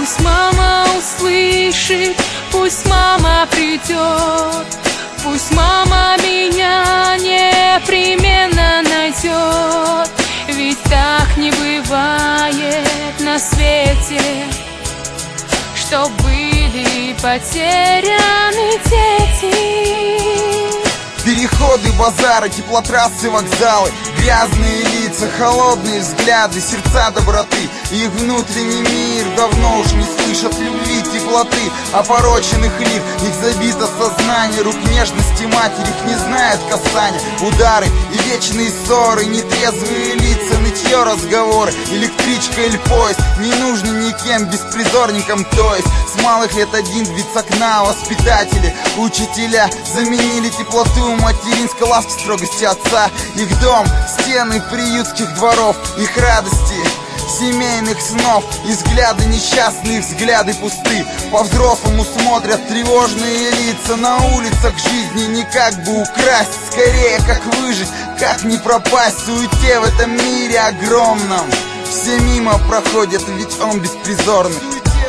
Пусть мама услышит, пусть мама придет, пусть мама меня непременно найдет. Ведь так не бывает на свете, что были потеряны дети. Переходы, базары, теплотрассы, вокзалы, грязные лица, холодные взгляды, сердца доброты. Их внутренний мир давно уж не слышат любви, теплоты, опороченных лик. Их забито сознание, рук нежности матери, их не знает касания. Удары и вечные ссоры, нетрезвые лица, нытье, разговоры, электричка или поезд. Не нужно никем, беспризорником, то есть с малых лет один вид с окна. Воспитатели, учителя заменили теплоту материнской ласки, строгости отца. Их дом, стены приютских дворов, их радости семейных снов. И взгляды несчастные, взгляды пусты. По-взрослому смотрят тревожные лица. На улицах жизни не как бы украсть, скорее как выжить, как не пропасть в суете в этом мире огромном. Все мимо проходят, ведь он беспризорный.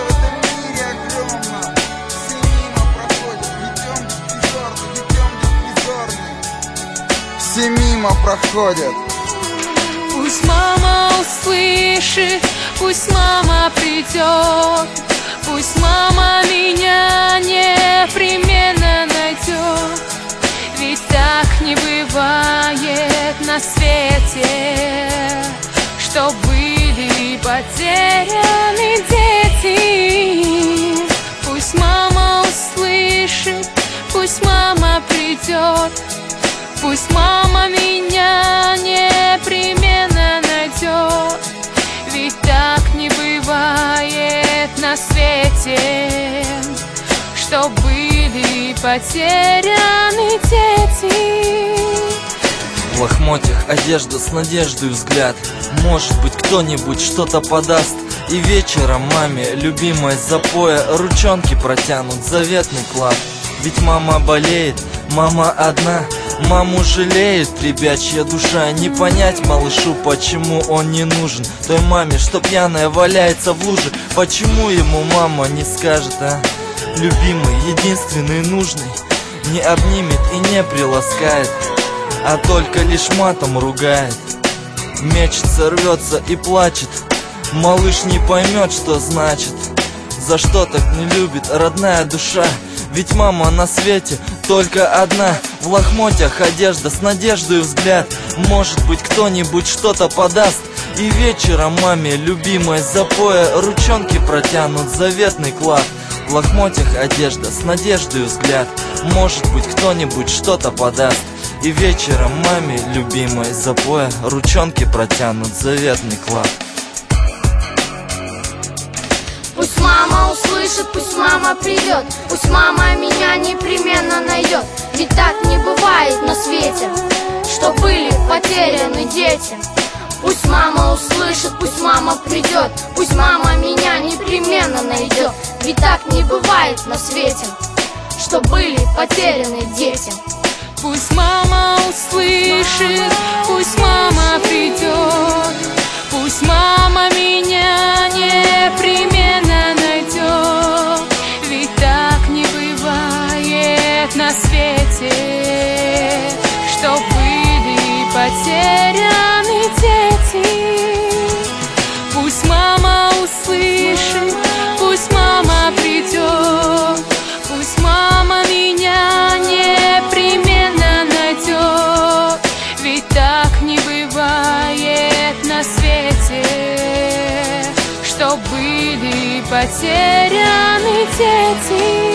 Все мимо проходят. Пусть мама услышит, пусть мама придет, пусть мама меня непременно найдет. Ведь так не бывает на свете, что были потеряны дети. Пусть мама услышит, пусть мама придет, пусть мама меня непременно найдет. Ведь так не бывает на свете, что были потеряны дети. В лохмотьях одежда с надеждой взгляд. Может быть, кто-нибудь что-то подаст. И вечером маме, любимой с запоя, ручонки протянут, заветный клад. Ведь мама болеет, мама одна, маму жалеет ребячья душа. Не понять малышу, почему он не нужен той маме, что пьяная валяется в луже. Почему ему мама не скажет, а? Любимый, единственный, нужный, не обнимет и не приласкает, а только лишь матом ругает. Мечется, рвется и плачет. Малыш не поймет, что значит, за что так не любит родная душа. Ведь мама на свете только одна. В лохмотьях одежда с надеждой взгляд. Может быть, кто-нибудь что-то подаст. И вечером маме, любимой с запоя, ручонки протянут, заветный клад. В лохмотьях одежда с надеждой взгляд. Может быть, кто-нибудь что-то подаст. И вечером маме, любимой с запоя, ручонки протянут, заветный клад. Пусть мама услышит, пусть мама придет, пусть мама меня непременно найдет. Ведь так не бывает на свете, что были потеряны дети. Пусть мама услышит, пусть мама придет, пусть мама меня непременно найдет. Ведь так не бывает на свете, что были потеряны дети. Пусть мама услышит, пусть мама придет, пусть мама меня непременно найдет. Ведь так не бывает на свете, что были потеряны дети. Пусть мама услышит, пусть мама придет, пусть мама меня непременно найдет. Ведь так не бывает на свете, что были потеряны дети.